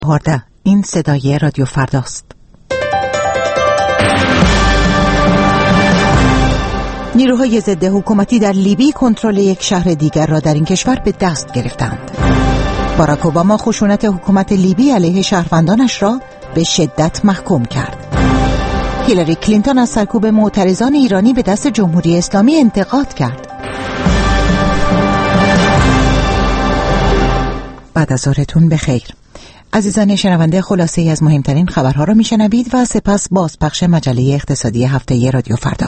این صدای رادیو فرداست. نیروهای ضد حکومتی در لیبی کنترل یک شهر دیگر را در این کشور به دست گرفتند. باراک اوباما خشونت حکومت لیبی علیه شهروندانش را به شدت محکوم کرد. هیلاری کلینتون از سرکوب معترضان ایرانی به دست جمهوری اسلامی انتقاد کرد. بعد از ظهرتون بخیر. عزیزان شنونده، خلاصه‌ای از مهمترین خبرها را میشنوید و سپس بازپخش مجله اقتصادی هفته رادیو فردا.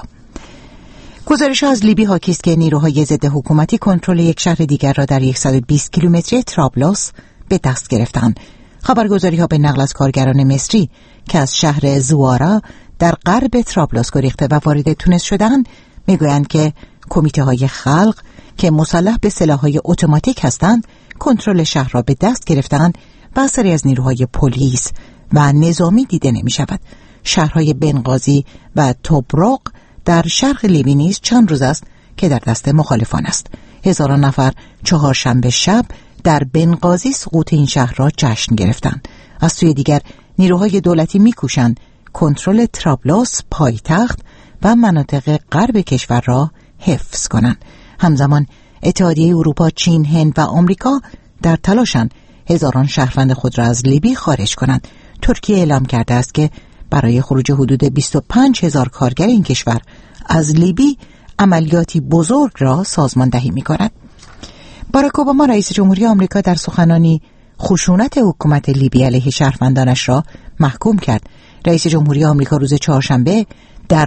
گزارش از لیبی حاکی است که نیروهای ضد حکومتی کنترل یک شهر دیگر را در 120 کیلومتری طرابلس به دست گرفتند. خبرگزاری‌ها به نقل از کارگران مصری که از شهر زوارا در غرب طرابلس گریخته و وارد تونس شدند میگویند که کمیته‌های خلق که مسلح به سلاح‌های اتوماتیک هستند کنترل شهر را به دست گرفتند و اثری از نیروهای پلیس و نظامی دیده نمی‌شود. شهرهای بنغازی و توبروق در شرق لیبی نیز چند روز است که در دست مخالفان است. هزاران نفر چهارشنبه شب در بنغازی سقوط این شهر را جشن گرفتند. از سوی دیگر نیروهای دولتی می‌کوشند کنترل طرابلس پایتخت و مناطق غرب کشور را حفظ کنند. همزمان اتحادیه اروپا، چین، هند و آمریکا در تلاشند هزاران شهروند خود را از لیبی خارج کنند. ترکیه اعلام کرده است که برای خروج حدود 25,000 کارگر این کشور از لیبی عملیاتی بزرگ را سازماندهی می‌کند. باراک اوباما رئیس جمهوری آمریکا در سخنانی خشونت حکومت لیبی علیه شهروندانش را محکوم کرد. رئیس جمهوری آمریکا روز چهارشنبه در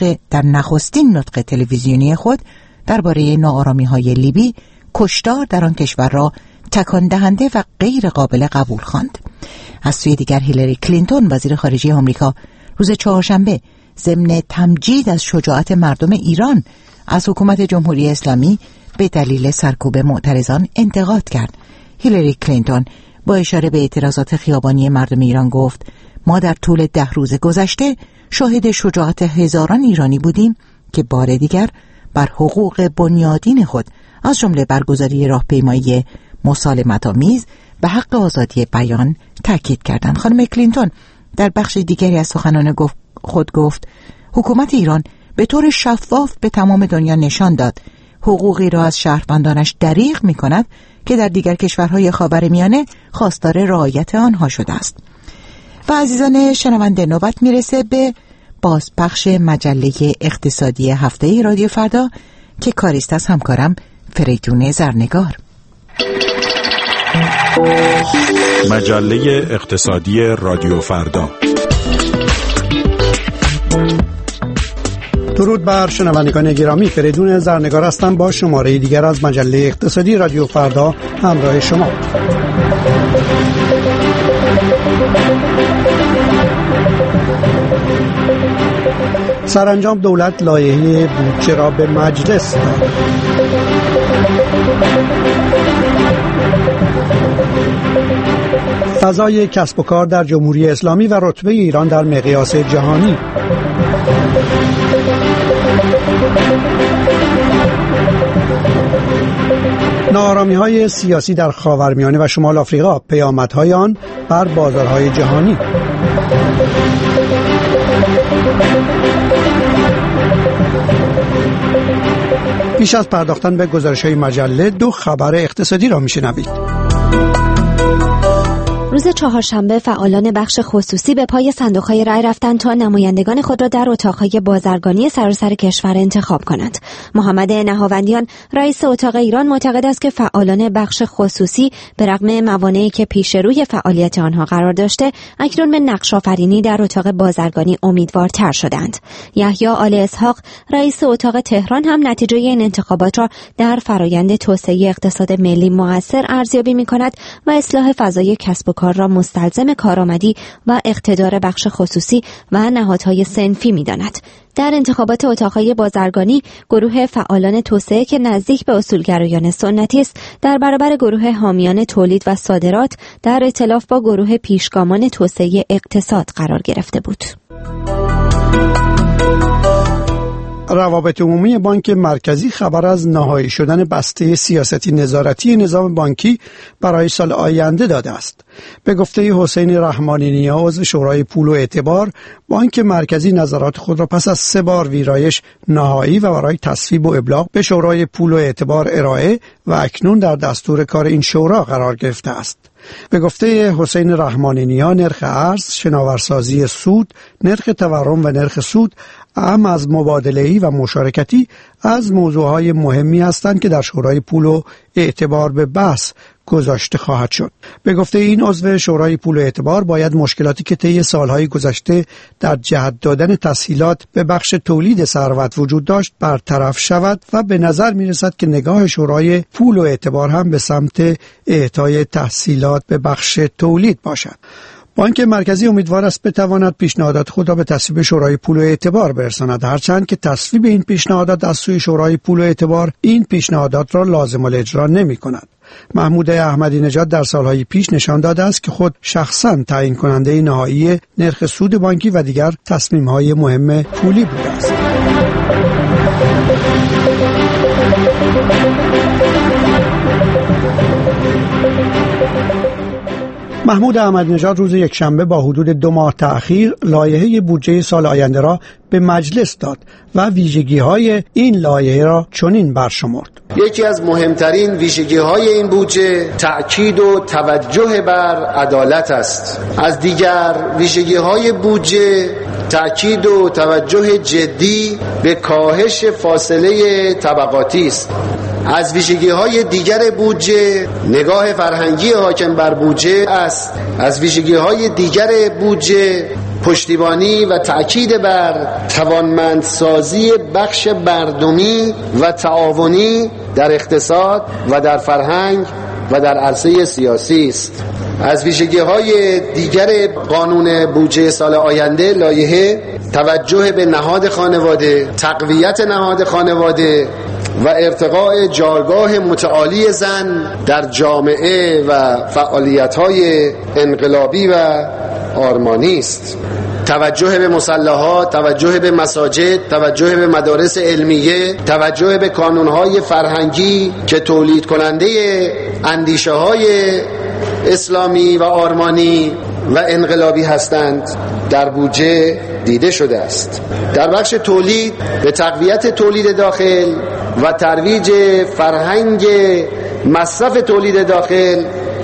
نخستین نطق تلویزیونی خود درباره ناآرامی‌های لیبی کشتار در آن کشور را تکان دهنده و غیر قابل قبول خواند. از سوی دیگر هیلاری کلینتون وزیر خارجه آمریکا روز چهارشنبه ضمن تمجید از شجاعت مردم ایران از حکومت جمهوری اسلامی به دلیل سرکوب معترضان انتقاد کرد. هیلاری کلینتون با اشاره به اعتراضات خیابانی مردم ایران گفت: ما در طول 10 روز گذشته شاهد شجاعت هزاران ایرانی بودیم که بار دیگر بر حقوق بنیادین خود از جمله برگزاری راهپیمایی مسالمت‌آمیز به حق آزادی بیان تاکید کردند. خانم کلینتون در بخش دیگری از سخنان خود گفت: حکومت ایران به طور شفاف به تمام دنیا نشان داد حقوقی را از شهروندانش دریغ می‌کند که در دیگر کشورهای خاورمیانه خواستار رعایت آنها شده است. و عزیزان شنونده، نوبت میرسه به بازپخش مجله اقتصادی هفته رادیو فردا که کاریست از همکارم فریدون زرنگار. مجله اقتصادی رادیو فردا. درود بر شنوندگان گرامی، فریدون زرنگار هستم با شماره دیگر از مجله اقتصادی رادیو فردا همراه شما. سرانجام دولت لایحه بودجه را به مجلس داد. فضای کسب و کار در جمهوری اسلامی و رتبه ایران در مقیاس جهانی. ناآرامی‌های سیاسی در خاورمیانه و شمال آفریقا، پیامدهای آن بر بازارهای جهانی. پیش از پرداختن به گزارش‌های مجله 2 خبر اقتصادی را می‌شنوید. روز چهارشنبه فعالان بخش خصوصی به پای صندوق‌های رای رفتند تا نمایندگان خود را در اتاق‌های بازرگانی سراسر کشور انتخاب کنند. محمد نهاوندیان رئیس اتاق ایران معتقد است که فعالان بخش خصوصی به رغم موانعی که پیش روی فعالیت آنها قرار داشته اکنون به نقش‌آفرینی در اتاق بازرگانی امیدوارتر شدند. یحیی آل اسحاق رئیس اتاق تهران هم نتیجه این انتخابات را در فرایند توسعه اقتصاد ملی مؤثر ارزیابی می‌کند و اصلاح فضای کسب و کار را مستلزم کارآمدی و اقتدار بخش خصوصی و نهادهای صنفی می‌داند. در انتخابات اتاق‌های بازرگانی گروه فعالان توسعه که نزدیک به اصولگرایان سنتی است در برابر گروه حامیان تولید و صادرات در ائتلاف با گروه پیشگامان توسعه اقتصاد قرار گرفته بود. روابط عمومی بانک مرکزی خبر از نهایی شدن بسته سیاستی نظارتی نظام بانکی برای سال آینده داده است. به گفته حسین رحمانی نیا، عضو شورای پول و اعتبار، بانک مرکزی نظرات خود را پس از 3 بار ویرایش نهایی و برای تصویب و ابلاغ به شورای پول و اعتبار ارائه و اکنون در دستور کار این شورا قرار گرفته است. به گفته حسین رحمانی نیا، نرخ ارز، شناورسازی سود، نرخ تورم و نرخ سود اهم از مبادله‌ای و مشارکتی از موضوعهای مهمی هستند که در شورای پول و اعتبار به بحث گذاشته خواهد شد. به گفته این عضو شورای پول و اعتبار، باید مشکلاتی که طی سالهای گذشته در جهت دادن تسهیلات به بخش تولید ثروت وجود داشت برطرف شود و به نظر می‌رسد که نگاه شورای پول و اعتبار هم به سمت اعطای تسهیلات به بخش تولید باشد. بانک مرکزی امیدوار است بتواند پیشنهادات خود را به تصویب شورای پول و اعتبار برساند، هرچند که تصویب این پیشنهادات از سوی شورای پول و اعتبار این پیشنهادات را لازم الاجرا نمی‌کند. محمود احمدی نژاد در سالهای پیش نشان داده است که خود شخصاً تعیین کننده نهایی نرخ سود بانکی و دیگر تصمیم‌های مهم پولی بوده است. محمود احمدی نژاد روز یکشنبه با حدود 2 ماه تأخیر لایحه بودجه سال آینده را به مجلس داد و ویژگی‌های این لایحه را چنین برشمرد: یکی از مهمترین ویژگی‌های این بودجه تأکید و توجه بر عدالت است. از دیگر ویژگی‌های بودجه تأکید و توجه جدی به کاهش فاصله طبقاتی است. از ویژگی‌های دیگر بودجه نگاه فرهنگی حاکم بر بودجه است. از ویژگی‌های دیگر بودجه پشتیبانی و تأکید بر توانمندسازی بخش مردمی و تعاونی در اقتصاد و در فرهنگ و در عرصه سیاسی است. از ویژگی‌های دیگر قانون بودجه سال آینده لایحه توجه به نهاد خانواده، تقویت نهاد خانواده و ارتقاء جایگاه متعالی زن در جامعه و فعالیت‌های انقلابی و آرمانی است. توجه به مصلاحات، توجه به مساجد، توجه به مدارس علمیه، توجه به کانون‌های فرهنگی که تولید کننده اندیشه‌های اسلامی و آرمانی و انقلابی هستند در بودجه دیده شده است. در بخش تولید به تقویت تولید داخل و ترویج فرهنگ مصرف تولید داخل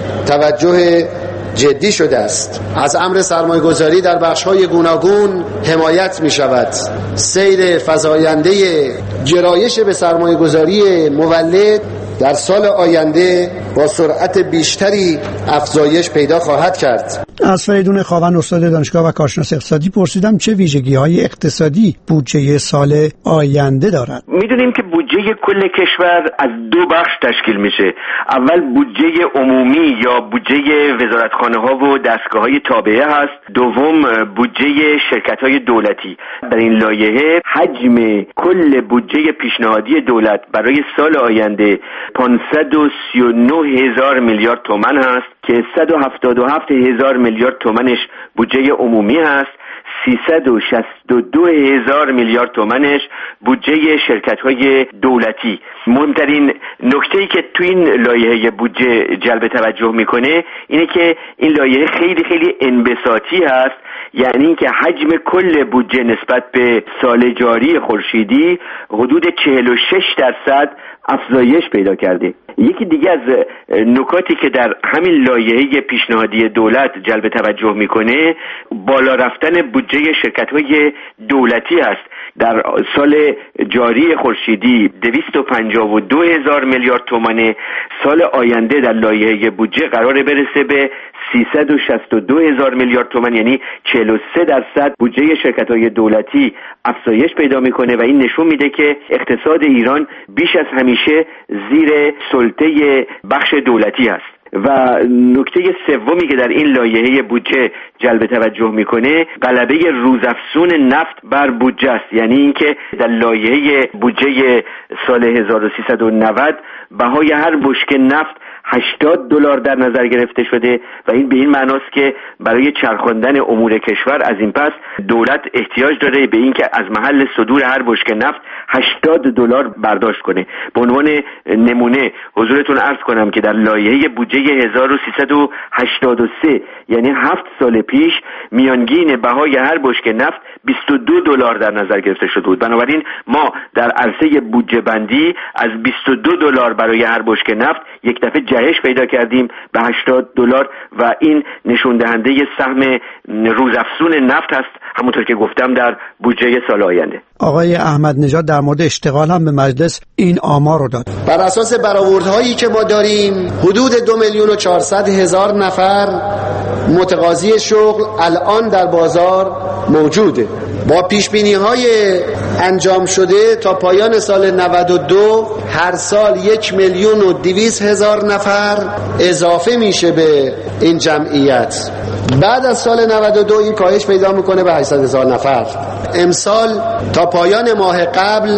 توجه جدی شده است. از امر سرمایه‌گذاری در بخش‌های گوناگون حمایت می‌شود. سیر فزاینده گرایش به سرمایه‌گذاری مولد در سال آینده با سرعت بیشتری افزایش پیدا خواهد کرد. از فریدون خاوند، استاد دانشگاه و کارشناس اقتصادی، پرسیدم چه ویژگی‌های اقتصادی بودجه سال آینده دارد. می‌دونیم که بودجه کل کشور از 2 بخش تشکیل میشه. اول بودجه عمومی یا بودجه وزارتخانه‌ها و دستگاه‌های تابعه هست. دوم بودجه شرکت‌های دولتی. در این لایحه حجم کل بودجه پیشنهادی دولت برای سال آینده 539,000 میلیارد تومان هست که 177,000 میلیارد تومانش بودجه عمومی هست، 362,000 میلیارد تومانش بودجه شرکت‌های دولتی. مهمترین نکته‌ای که تو این لایحه بودجه جلب توجه میکنه اینه که این لایحه خیلی خیلی انبساطی هست، یعنی اینکه حجم کل بودجه نسبت به سال جاری خورشیدی حدود 46% افزایش پیدا کرده. یکی دیگه از نکاتی که در همین لایحه پیشنهادی دولت جلب توجه میکنه بالا رفتن بودجه شرکت‌های دولتی هست. در سال جاری خورشیدی 252,000 میلیارد تومان، سال آینده در لایحه بودجه قراره برسه به 362,000 میلیارد تومان، یعنی 43% بودجه شرکت‌های دولتی افزایش پیدا میکنه و این نشون میده که اقتصاد ایران بیش از همیشه زیر سلطه بخش دولتی است. و نکته سومی که در این لایحه بودجه جلب توجه میکنه غلبه روزافزون نفت بر بودجه است، یعنی اینکه در لایحه بودجه سال 1390 بهای هر بشکه نفت $80 در نظر گرفته شده و این به این معناست که برای چرخاندن امور کشور از این پس دولت احتیاج داره به این که از محل صدور هر بشکه نفت $80 برداشت کنه. به عنوان نمونه حضورتون عرض کنم که در لایحه بودجه 1383 یعنی 7 سال پیش میانگین بهای هر بشکه نفت $22 در نظر گرفته شده بود. بنابراین ما در عرصه بودجه بندی از $22 برای هر بشکه نفت یک دفعه جهش پیدا کردیم به $80 و این نشون دهنده سهم روزافزون نفت است، همونطور که گفتم در بودجه سال آینده. آقای احمد نژاد در مورد اشتغال هم به مجلس این آمار رو داد. بر اساس برآوردهایی که ما داریم حدود 2,400,000 نفر متقاضی شغل الان در بازار موجوده. با پیشبینی‌های انجام شده تا پایان سال 92 هر سال 1,200,000 نفر اضافه میشه به این جمعیت. بعد از سال 92 این کاهش پیدا میکنه به 800,000 نفر. امسال تا پایان ماه قبل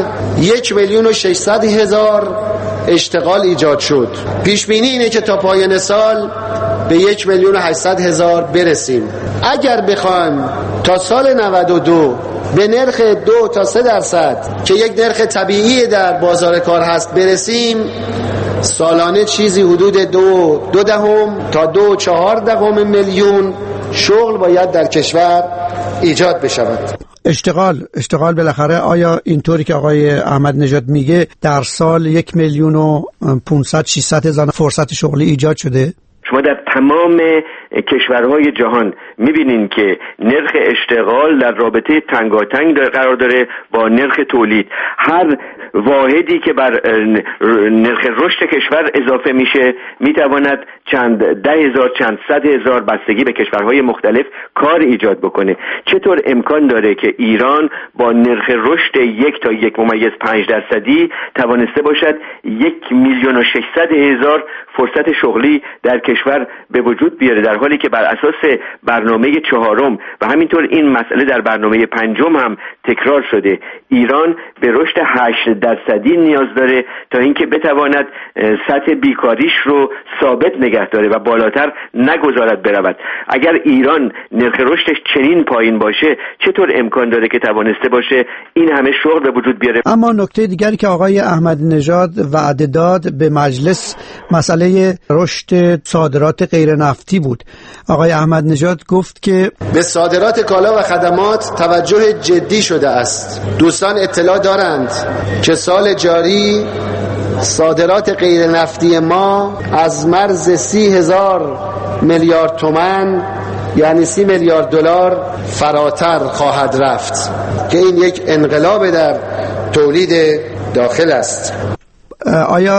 1,600,000 اشتغال ایجاد شد. پیش بینی اینه که تا پایان سال به 1,800,000 برسیم. اگر بخوایم تا سال 92 به نرخ 2 تا 3% که یک نرخ طبیعی در بازار کار هست برسیم، سالانه چیزی حدود 2.2 تا 2.4 میلیون شغل باید در کشور ایجاد بشود. اشتغال بالاخره آیا اینطوری که آقای احمد نژاد میگه در سال 1,500,000-600,000 فرصت شغلی ایجاد شده؟ شما در تمام کشورهای جهان میبینین که نرخ اشتغال در رابطه تنگاتنگ قرار داره با نرخ تولید. هر واحدی که بر نرخ رشد کشور اضافه میشه میتواند چند 10,000 چند 100,000 بستگی به کشورهای مختلف کار ایجاد بکنه. چطور امکان داره که ایران با نرخ رشد 1 تا 1.5% توانسته باشد 1,600,000 فرصت شغلی در کشور به وجود بیاره، در حالی که بر اساس برنامه 4 و همینطور این مسئله در برنامه 5 هم تکرار شده، ایران به رشد 8% نیاز داره تا اینکه بتواند سطح بیکاریش رو ثابت نگه داره و بالاتر نگذارد برود. اگر ایران نرخ رشدش چنین پایین باشه چطور امکان داره که توانسته باشه این همه شغل به وجود بیاره؟ اما نکته دیگری که آقای احمد نژاد وعده داد به مجلس مسئله رشد صادرات غیر نفتی بود. آقای احمد نژاد گفت که به صادرات کالا و خدمات توجه جدی شده است. دوستان اطلاع دارند که سال جاری صادرات غیر نفتی ما از مرز 30,000 میلیارد تومان یعنی 30 میلیارد دلار فراتر خواهد رفت که این یک انقلاب در تولید داخل است. آیا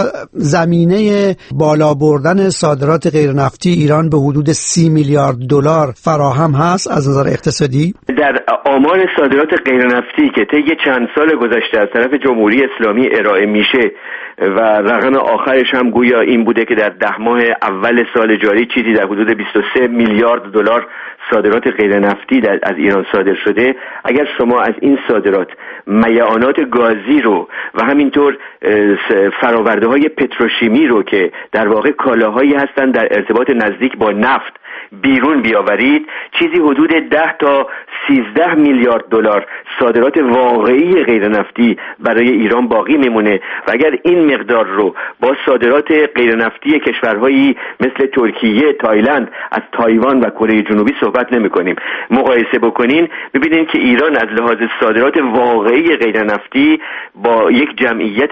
زمینه بالا بردن صادرات غیر نفتی ایران به حدود 30 میلیارد دلار فراهم هست از نظر اقتصادی؟ در آمار صادرات غیر نفتی که طی چند سال گذشته از طرف جمهوری اسلامی ارائه میشه و رقم آخرش هم گویا این بوده که در 10 ماه اول سال جاری چیزی در حدود 23 میلیارد دلار صادرات غیر نفتی از ایران صادر شده. اگر شما از این صادرات میعانات گازی رو و همینطور فراورده های پتروشیمی رو که در واقع کالاهایی هستند در ارتباط نزدیک با نفت بیرون بیاورید، چیزی حدود 10 تا 13 میلیارد دلار صادرات واقعی غیر نفتی برای ایران باقی میمونه و اگر این مقدار رو با صادرات غیر نفتی کشورهایی مثل ترکیه، تایلند، از تایوان و کره جنوبی صحبت نمی‌کنیم مقایسه بکنین، ببینید که ایران از لحاظ صادرات واقعی غیر نفتی با یک جمعیت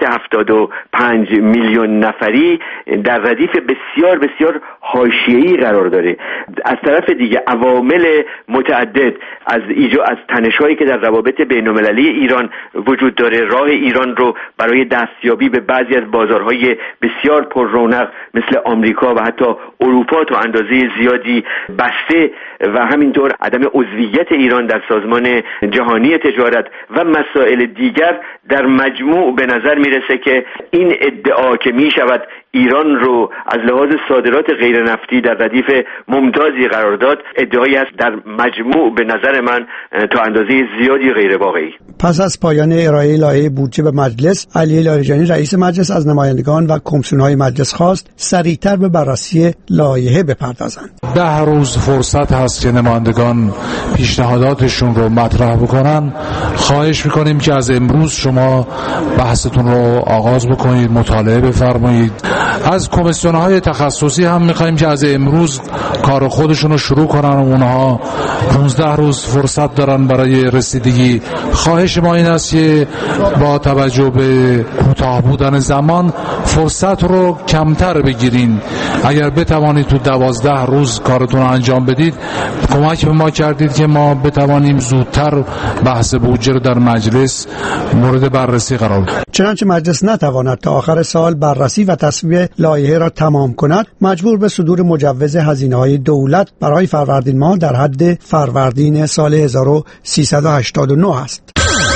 75 میلیون نفری در ردیف بسیار بسیار حاشیه‌ای قرار داره. از طرف دیگه عوامل متعدد از تنش‌هایی که در روابط بین‌المللی ایران وجود داره راه ایران رو برای دستیابی به بعضی از بازارهای بسیار پر رونق مثل آمریکا و حتی اروپا تا اندازه زیادی بسته و همینطور عدم عضویت ایران در سازمان جهانی تجارت و مسائل دیگر در مجموع به نظر میرسه که این ادعا که میشود ایران رو از لحاظ صادرات غیر نفتی در ردیف ممتازی قرار داد ادعایی است در مجموع به نظر من تا اندازه زیادی غیر واقعی. پس از پایان ارائه لایحه بودجه به مجلس، علی لاریجانی رئیس مجلس از نمایندگان و کمیسیون‌های مجلس خواست سریعتر به بررسی لایحه بپردازند. 10 روز فرصت هست که نمایندگان پیشنهاداتشون رو مطرح بکنن. خواهش میکنیم که از امروز شما بحثتون رو آغاز بکنید، مطالعه بفرمایید. از کمیسیون‌های تخصصی هم میخوایم که از امروز کار خودشون رو شروع کنن و اونها 15 روز فرصت دارن برای رسیدگی. خواهش ما این است که با توجه به کوتاه بودن زمان فرصت رو کمتر بگیرین. اگر بتوانید تو 12 روز کارتون رو انجام بدید، کمک به ما کردید که ما بتوانیم زودتر بحث بودجه رو در مجلس مورد بررسی قرار بدیم. چنانچه مجلس نتواند تا آخر سال بررسی و تصویب لایحه را تمام کند، مجبور به صدور مجوز هزینه‌های دولت برای فروردین ماه در حد فروردین سال 1389 است.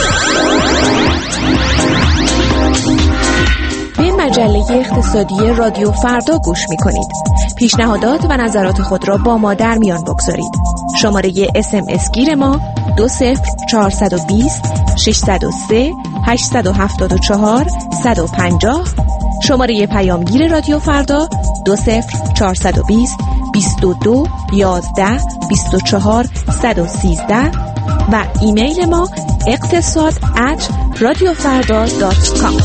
به مجله اقتصادی رادیو فردا گوش می‌کنید. پیشنهادات و نظرات خود را با ما در میان بگذارید. شماره SMS گیر ما 20420 603 874 150. شماره پیامگیر رادیو فردا 20420 22 11 24 113 و ایمیل ما اقتصاد@radiofarda.com.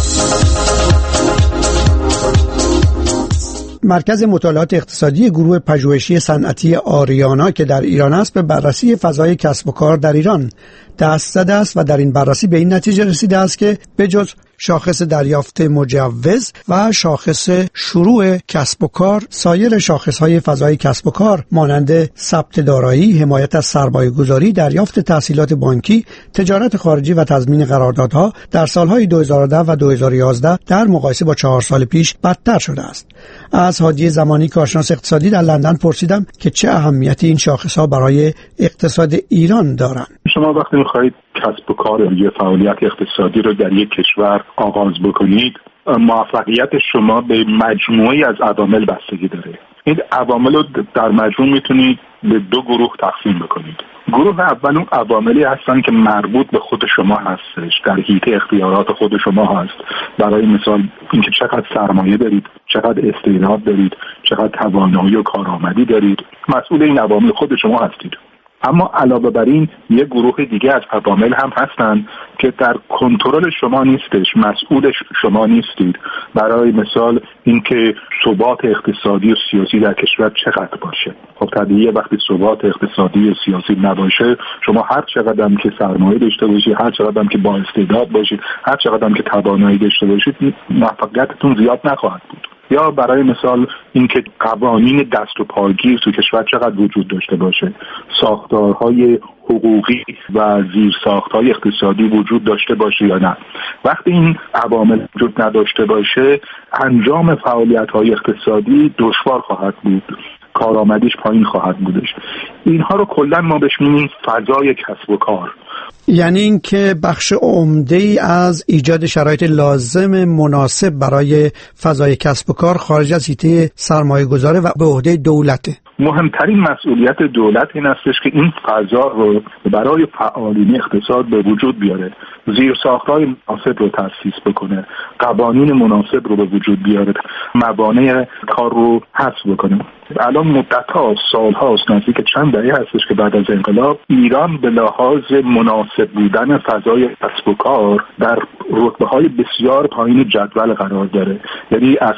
مرکز مطالعات اقتصادی گروه پژوهشی صنعتی آریانا که در ایران است، به بررسی فضای کسب و کار در ایران دست زده است و در این بررسی به این نتیجه رسیده است که به جز شاخص دریافت مجوز و شاخص شروع کسب و کار، سایر شاخص‌های فضای کسب و کار مانند ثبت دارایی، حمایت از سرمایه‌گذاری، دریافت تسهیلات بانکی، تجارت خارجی و تضمین قراردادها در سالهای 2010 و 2011 در مقایسه با 4 سال پیش بدتر شده است. از هادی زمانی، کارشناس اقتصادی در لندن، پرسیدم که چه اهمیتی این شاخص‌ها برای اقتصاد ایران دارند. شما وقتی می‌خواهید کسب و کار یا فعالیت اقتصادی رو در یک کشور آغاز بکنید، موفقیت شما به مجموعی از عوامل بستگی داره. این عوامل رو در مجموع میتونید به 2 گروه تقسیم بکنید. گروه اول اون عواملی هستن که مربوط به خود شما هستش، در حیطه اختیارات خود شما هست. برای مثال اینکه چقدر سرمایه دارید، چقدر استعداد دارید، چقدر توانایی و کارآمدی دارید، مسئول این عوامل خود شما هستید. اما علاوه بر این یک گروه دیگه از عوامل هم هستن که در کنترل شما نیستش، مسئول شما نیستید. برای مثال اینکه ثبات اقتصادی و سیاسی در کشور چقدر باشه. خب طبیعیه وقتی ثبات اقتصادی و سیاسی نباشه، شما هر چقدر هم که سرمایه داشته باشید، هر چقدر هم که با استعداد باشید، هر چقدر هم که توانایی داشته باشید، موفقیتتون زیاد نخواهد بود. یا برای مثال اینکه قوانین دست و پاگیر تو کشور چقدر وجود داشته باشه، ساختارهای حقوقی و زیرساختهای اقتصادی وجود داشته باشه یا نه. وقتی این عوامل وجود نداشته باشه، انجام فعالیت‌های اقتصادی دشوار خواهد بود، کارآمدیش پایین خواهد بودش. اینها رو کلا ما بهش میگیم فضای کسب و کار. یعنی این که بخش عمده‌ای از ایجاد شرایط لازم مناسب برای فضای کسب و کار خارج از حیطه سرمایه‌گذار و به عهده دولته. مهمترین مسئولیت دولت این استش که این فضا رو برای فعالین اقتصاد به وجود بیاره، زیرساخت‌های مناسب رو تأسیس بکنه، قوانین مناسب رو به وجود بیاره، موانع کار رو حذف بکنه. الان مدت‌ها، سال‌هاست، نزدیک چند دهه هستش که بعد از انقلاب ایران به لحاظ مناسب بودن فضای کسب و کار در رتبه‌های بسیار پایین جدول قرار داره. یعنی از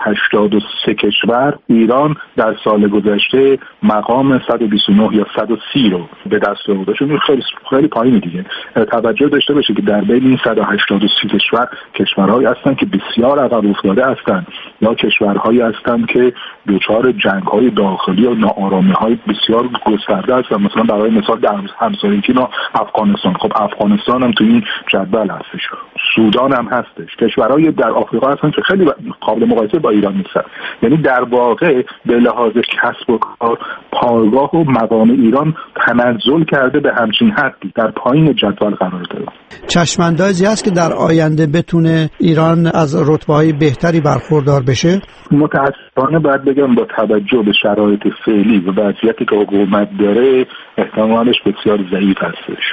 183 کشور ایران در سال گذشته مقام 129 یا 130 رو به دست آورده. چون خیلی پایینه دیگه. توجه داشته باشه که در بین این 183 کشور کشورهایی هستن که بسیار عقب افتاده هستن یا کشورهایی هستن که دچار جنگ جنگ‌های داخلی و ناآرامی‌های بسیار گسترده است. مثلا برای مثال در همسایگی ما افغانستان، خب افغانستان هم تو این جدول هستش، سودان هم هستش، کشورهای در آفریقا هستن که خیلی قابل مقایسه با ایران نیستن. یعنی در واقع به لحاظ کسب و کار پایگاه و مقام ایران تنزل کرده به همچین حدی، در پایین جدول قرار داره. چشم‌اندازی هست که در آینده بتونه ایران از رتبه‌های بهتری برخوردار بشه؟ متأسفانه باید بگم با توجه به شرایط فعلی و وضعیتی که حکومت داره احتمالش بسیار ضعیف هستش.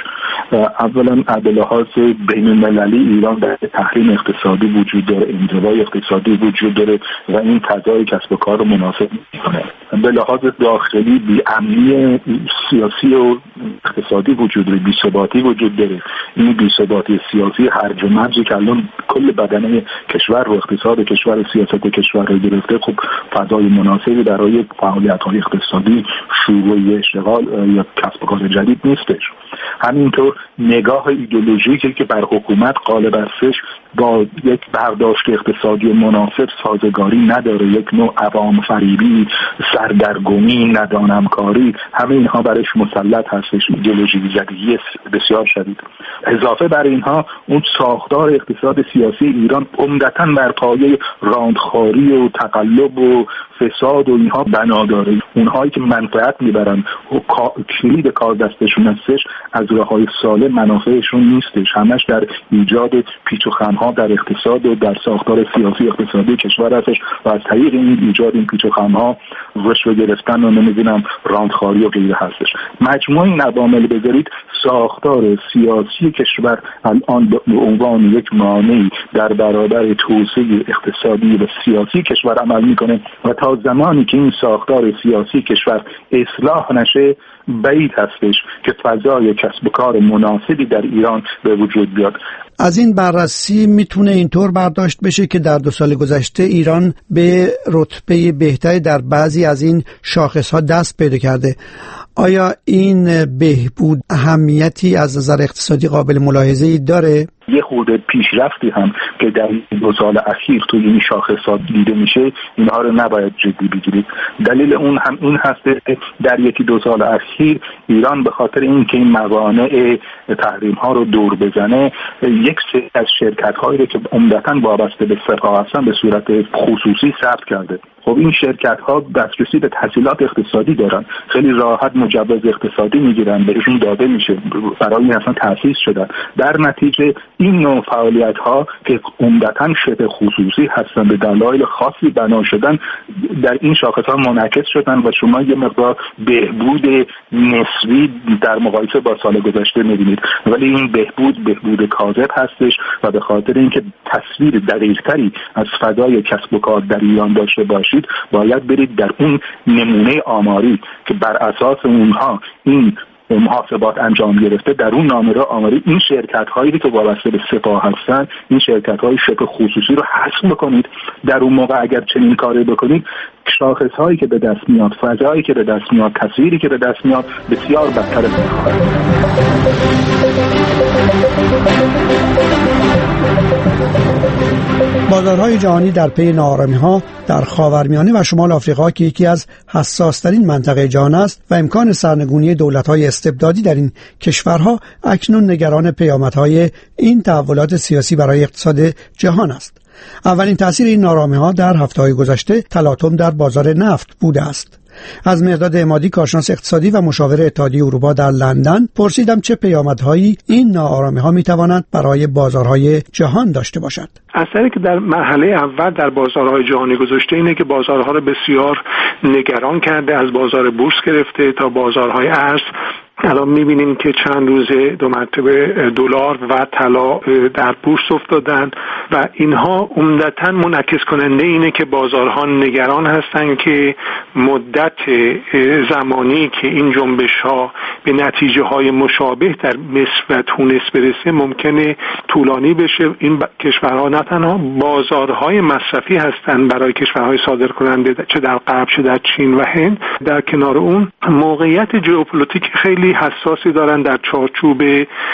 اولا از لحاظ بین‌المللی ایران در تحریم اقتصادی وجود داره، انزوای اقتصادی وجود داره و این فضای کسب و کار رو مناسب می‌کنه. به لحاظ داخلی بی‌امنی سیاسی و اقتصادی وجود داره، بی‌ثباتی وجود داره. این بی‌ثباتی سیاسی هرج و مرجی که الان کل بدنه کشور و اقتصاد کشور، سیاست کشور رو گرفته، خب فضای مناسبی برای فعالیت‌های اقتصادی، شروع اشتغال یا کسب و کار جدید نیستش. همینطور نگاه ایدئولوژیکی که بر حکومت غالب استش با یک برداشت اقتصادی مناسب سازگاری نداره، یک نوع عوام فریبی، سردرگمی، ندانمکاری، همه اینها برش مسلط هستش، ایدئولوژی زدگی بسیار شدید. اضافه بر اینها اون ساختار اقتصاد سیاسی ایران عمدتاً بر پایه راندخاری و تقلب و فساد و اینها بنا داره. اونهایی که منفعت میبرن و کلید کار دستشون هستش، از راههای سالم منافعشون نیستش، همش در ایجاد پیچ و خم‌ها در اقتصاد و در ساختار سیاسی اقتصادی کشور هستش و از طریق این ایجاد این پیچ و خم‌ها رشوه گرفتن و نمیدونم راندخاری و غیره هستش. مجموع این عوامل بذارید ساختار سیاسی کشور الان به عنوان یک مانعی در برابر توسعه اقتصادی و سیاسی کشور عمل میکنه و تا زمانی که این ساختار سیاسی کشور اصلاح نشه بعید هستش که فضای کسب و کار مناسبی در ایران به وجود بیاد. از این بررسی میتونه اینطور برداشت بشه که در 2 سال گذشته ایران به رتبه بهتری در بعضی از این شاخص‌ها دست پیدا کرده. آیا این بهبود اهمیتی از نظر اقتصادی قابل ملاحظه‌ای داره؟ یه خورده پیشرفتی هم که در 2 سال اخیر توی این شاخصات دیده میشه، اینها رو نباید جدی بگیرید. دلیل اون هم این هست که در 1-2 سال اخیر ایران به خاطر اینکه این موانع تحریم ها رو دور بزنه، یک سری از شرکت هایی که عمدتاً وابسته به سپاه هستن به صورت خصوصی ثبت کرده. خب این شرکت ها دسترسی به تسهیلات اقتصادی دارن، خیلی راحت مجوز اقتصادی میگیرن، بهشون داده میشه، برای این اصلا تأسیس شدن. در نتیجه این نوع فعالیت ها که عمدتاً شبه خصوصی هستن به دلایل خاصی بنا شدن، در این شاخص ها منعکس شدن و شما یه مقدار بهبود نسبی در مقایسه با سال گذشته میبینید. ولی این بهبود کاذب هستش و به خاطر اینکه تصویر دقیق‌تری از فضای کسب و کار در ایران داشته باشید، باید برید در اون نمونه آماری که بر اساس اونها این محاسبات انجام گرفته، در اون نامه آماری این شرکت هایی که وابسته به سپاه هستن، این شرکت های شبه خصوصی رو حذف بکنید. در اون موقع اگر چنین کاری بکنید، شاخص هایی که به دست میاد، فضایی که به دست میاد، تصویری که به دست میاد بسیار بدتر میخواهد. بازارهای جهانی در پی ناآرامی‌ها در خاورمیانه و شمال آفریقا که یکی از حساس‌ترین منطقه جهان است و امکان سرنگونی دولت‌های استبدادی در این کشورها، اکنون نگران پیامدهای این تحولات سیاسی برای اقتصاد جهان است. اولین تأثیر این ناآرامی‌ها در هفته‌های گذشته تلاطم در بازار نفت بوده است. از مرداد عمادی، کارشناس اقتصادی و مشاور اتحادیه اروپا در لندن، پرسیدم چه پیامدهایی این ناآرامی‌ها می‌توانند برای بازارهای جهان داشته باشد. اثری که در مرحله اول در بازارهای جهانی گذاشته اینه که بازارها رو بسیار نگران کرده، از بازار بورس گرفته تا بازارهای ارز. الان می‌بینیم که چند روزه 2 مرتبه دلار و طلا در بورس افتادن و اینها عمدتاً منعکس کننده اینه که بازارها نگران هستن که مدت زمانی که این جنبش‌ها به نتیجه‌های مشابه در مصر و تونس برسه ممکنه طولانی بشه. این کشورها نه تنها بازارهای مصرفی هستن برای کشورهای صادرکننده چه در غرب چه در چین و هند، در کنار اون موقعیت ژئوپلیتیک خیلی خیلی حساسی دارن در چارچوب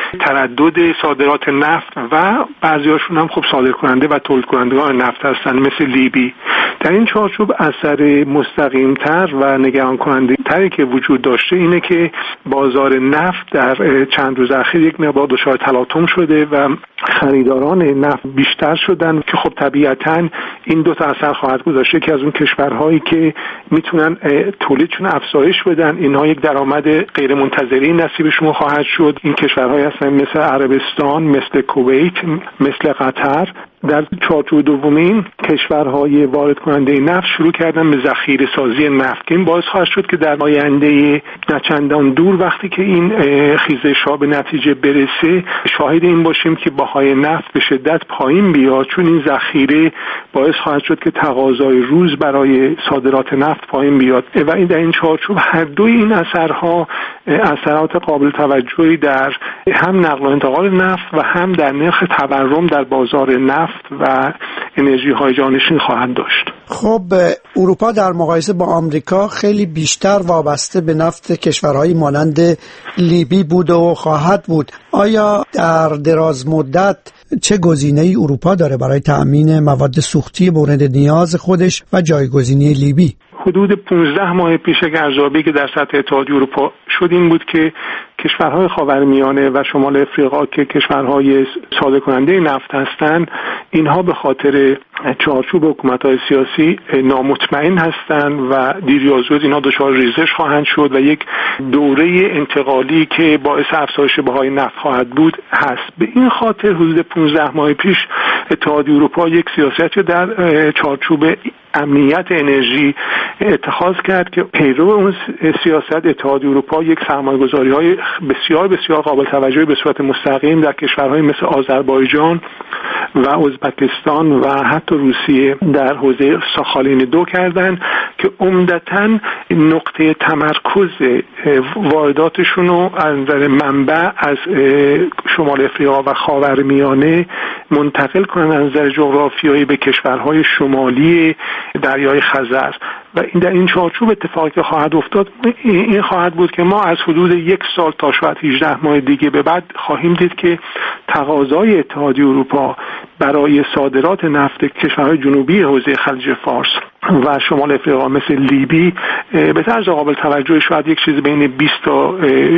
تردد صادرات نفت و بعضیاشون هم خب صادرکننده و تولید کنندگان نفت هستن مثل لیبی. در این چارچوب اثر مستقیمتر و نگران کننده تری که وجود داشته اینه که بازار نفت در چند روز اخیر یک مقدار دچار تلاطم شده و خریداران نفت بیشتر شدن که خب طبیعتاً این دو تا اثر خواهد گذاشته که از اون کشورهایی که میتونن تولیدشون افزایش بدن اینها یک درآمد غیر منتظره نصیبشون خواهد شد. این کشورهایی هستن مثل عربستان، مثل کویت، مثل قطر. در چارچوب دومین کشورهای وارد کننده نفت شروع کردن به ذخیره سازی نفت که این باعث خواهد شد که در آینده نچندان دور وقتی که این خیزش ها به نتیجه برسه شاهد این باشیم که بهای نفت به شدت پایین بیاد، چون این ذخیره باعث خواهد شد که تقاضای روز برای صادرات نفت پایین بیاد و این در این چارچوب هر دوی این اثرها اثرات قابل توجهی در هم نقل و انتقال نفت و هم در نرخ تورم در بازار نفت و انرژی های جانشین خواهد داشت. خب اروپا در مقایسه با آمریکا خیلی بیشتر وابسته به نفت کشورهایی مانند لیبی بود و خواهد بود. آیا در دراز مدت چه گزینه‌ای اروپا داره برای تأمین مواد سوختی مورد نیاز خودش و جایگزینی لیبی؟ حدود 15 ماه پیش ارزیابی که در سطح اتحادیه اروپا شد این بود که کشورهای خاورمیانه و شمال افریقا که کشورهای صادرکننده نفت هستند اینها به خاطر چارچوب حکومت‌های سیاسی نامطمئن هستند و دیر یا زود اینها دچار ریزش خواهند شد و یک دوره انتقالی که باعث افزایش بهای نفت خواهد بود هست. به این خاطر حدود 15 ماه پیش اتحادیه اروپا یک سیاستی در چارچوب امنیت انرژی اتخاذ کرد که پیرو اون سیاست اتحادیه اروپا یک سرمایه‌گذاری‌های بسیار بسیار قابل توجهی به صورت مستقیم در کشورهای مثل آذربایجان و ازبکستان و حتی روسیه در حوزه ساخالین 2 کردن که عمدتاً نقطه تمرکز وارداتشون رو از نظر منبع از شمال افریقا و خاورمیانه منتقل کنن از نظر جغرافیایی به کشورهای شمالی دریای خزر و این در این چارچوب اتفاقی که خواهد افتاد این خواهد بود که ما از حدود 1 سال تا شاید 18 ماه دیگه به بعد خواهیم دید که تقاضای اتحادیه اروپا برای صادرات نفت کشورهای جنوبی حوزه خلیج فارس و شمال افریقا مثل لیبی به طرز قابل توجه شاید یک چیز بین 20 تا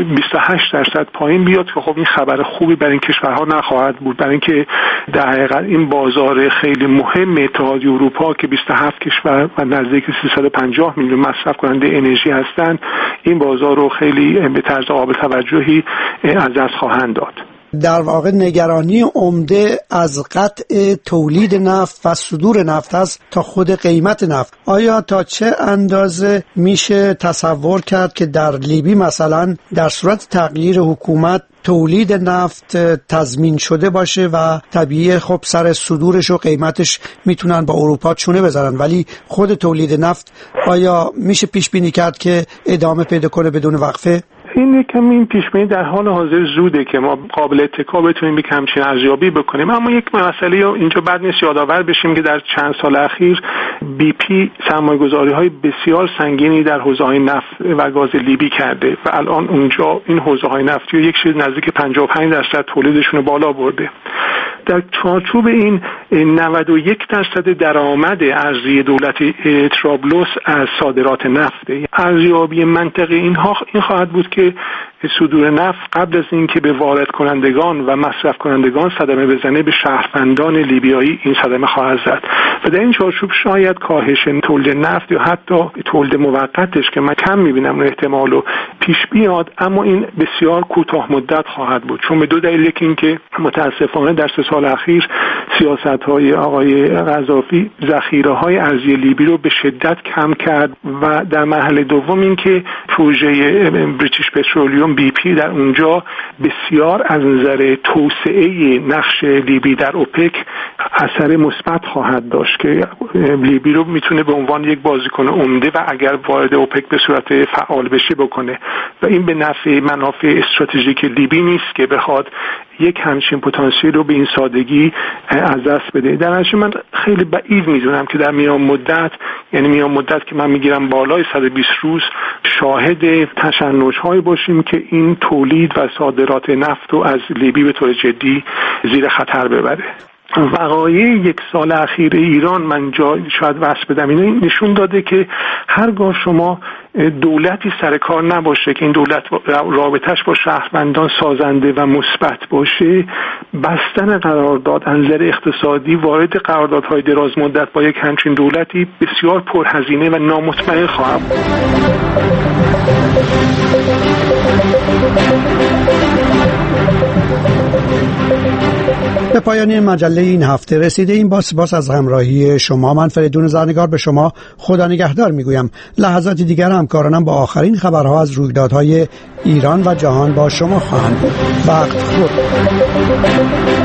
28% پایین بیاد که خب این خبر خوبی برای این کشورها نخواهد بود، برای اینکه در حقیقت این بازار خیلی مهم اتحادیه اروپا که 27 کشور و نزدیک 350 میلیون مصرف کننده انرژی هستند این بازار رو خیلی به طرز قابل توجهی از دست خواهند داد. در واقع نگرانی عمده از قطع تولید نفت و صدور نفت است تا خود قیمت نفت. آیا تا چه اندازه میشه تصور کرد که در لیبی مثلا در صورت تغییر حکومت تولید نفت تضمین شده باشه و طبیعی خب سر صدورش و قیمتش میتونن با اروپا چونه بذارن، ولی خود تولید نفت آیا میشه پیش بینی کرد که ادامه پیدا کنه بدون وقفه؟ این کمی پیش‌بینی در حال حاضر زوده که ما قابل اتکا بتونیم یک همچین ارزیابی بکنیم، اما یک مسئله اینجا بد نیست یادآور بشیم که در چند سال اخیر بی پی سرمایه‌گذاری‌های بسیار سنگینی در حوزه‌های نفت و گاز لیبی کرده و الان اونجا این حوزه‌های نفتی و یک چیز نزدیک 55% تولیدشون بالا برده. در چارچوب این 91% درآمد ارزی دولتی طرابلس از صادرات نفته. ارزیابی منطقی این خواهد بود که صدور نفت قبل از اینکه به وارد کنندگان و مصرف کنندگان صدمه بزنه به شهروندان لیبیایی این صدمه خواهد زد و در این چارچوب شاید کاهش تولید نفت یا حتی تولید موقتش که من کم میبینم اون احتمالو پیش بیاد، اما این بسیار کوتاه مدت خواهد بود، چون به دو دلیل، یکی این که متاسفانه در 3 سال اخیر سیاست‌های آقای قذافی ذخیره‌های ارزی لیبی رو به شدت کم کرد و در مرحله دوم این که پروژه بریتیش پترولیوم بی پی در اونجا بسیار از نظر توسعه نقش لیبی در اوپک اثر مثبت خواهد داشت که لیبی رو میتونه به عنوان یک بازیکن عمده و اگر وارد اوپک به صورت فعال بشه بکنه و این به نفع منافع استراتژیک لیبی نیست که بخواد یک همچین پتانسیل رو به این سادگی از دست بده. در نتیجه من خیلی بعید میدونم که در میان مدت که من میگیرم بالای 120 روز شاهد تشنج‌هایی باشیم که این تولید و صادرات نفت رو از لیبی به طور جدی زیر خطر ببره. وقایع یک سال اخیر ایران من شاید وصف بدم اینو نشون داده که هرگاه شما دولتی سر کار نباشه که این دولت رابطش با شهروندان سازنده و مثبت باشه، بستن قرارداد از نظر اقتصادی وارد قراردادهای دراز مدت با یک همچین دولتی بسیار پرهزینه و نامطمئن خواهد بود. به پایان مجله این هفته رسیده این. با سپاس از همراهی شما، من فریدون زرنگار به شما خدا نگهدار میگویم. لحظات دیگر همکارانم با آخرین خبرها از رویدادهای ایران و جهان با شما خواهند بود. وقت خود.